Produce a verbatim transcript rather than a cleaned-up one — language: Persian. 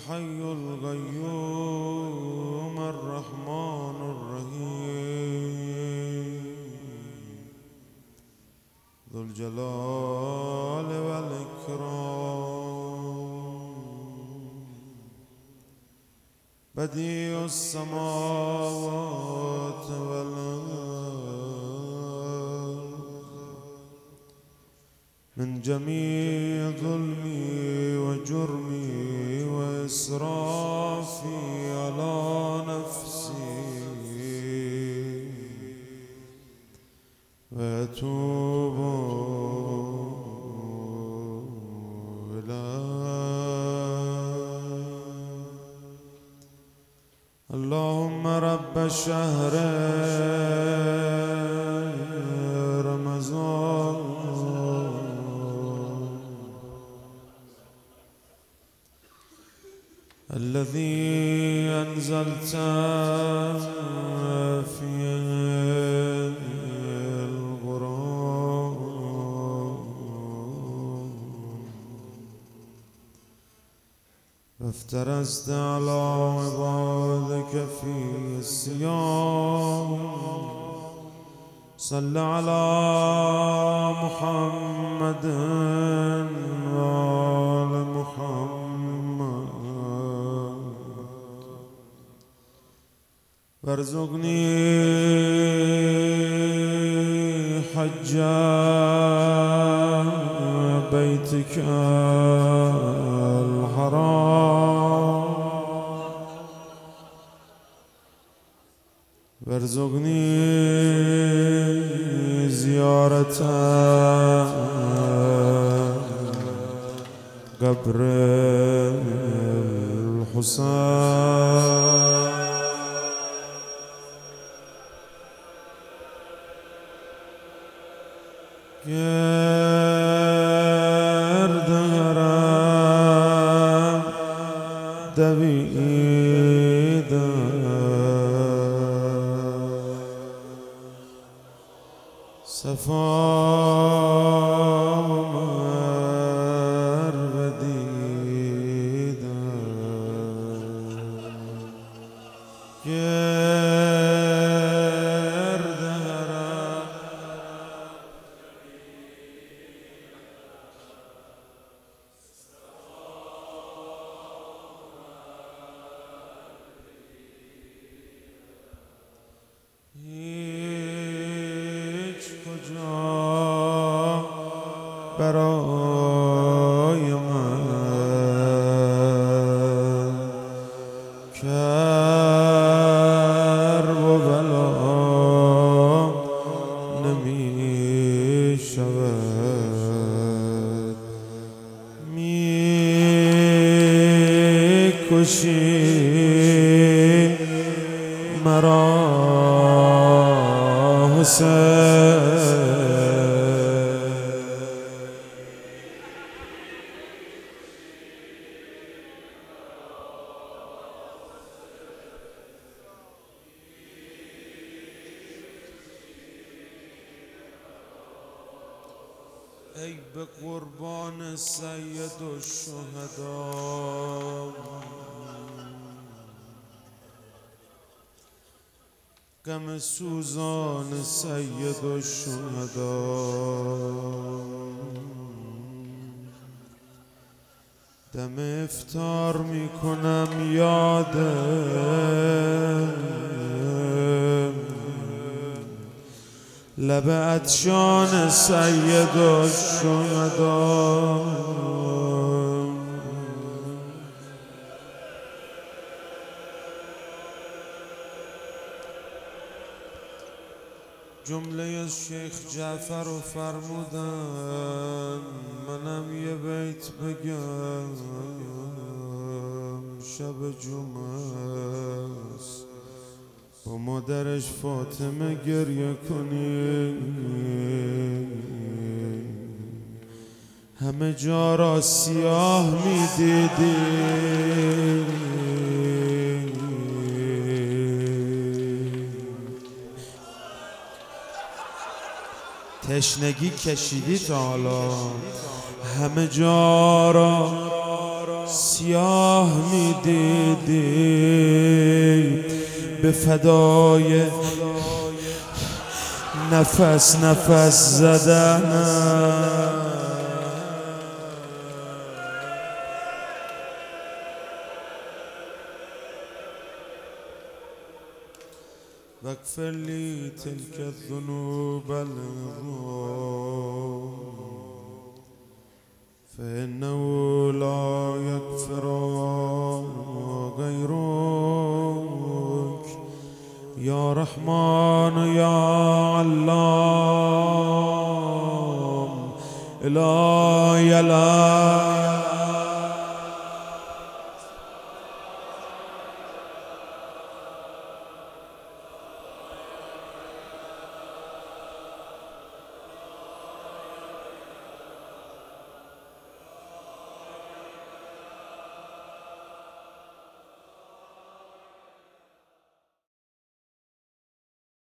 الحي القيوم الرحمن الرحيم ذو الجلال والإكرام بديع السماوات والأرض من جميع ظلمي وجرمي وإسرافي على نفسي وأتوب إليه. اللهم رب الشهر رمضان الذي أنزلت فيه القرآن وافترست على عبادك فيه الصيام صل على محمد وآل محمد وارزقني حج بيتك الحرام وارزقني زيارة قبر الحسين گردرم دویدم صفا مروه دیدم برای من کرب و بلا نمی شود می کشی مرا حسین ای به قربان سید الشهدا غم سوزان سید الشهدا دم افطار میکنم یاده لب عطشان سید الشهدا جمله از شیخ جعفر رو فرمودن منم یه بیت بگم شب جمعه است با مادرش فاطمه گریه کنی همه جا را سیاه می دیدی تشنگی کشیدی تا حالا همه جا را سیاه میدیدی به فدای نفس نفس زدنم. واغفر لي تلك الذنوب العظام فإنه لا يغفر غيرك يا رحمن يا علام. إلهي لا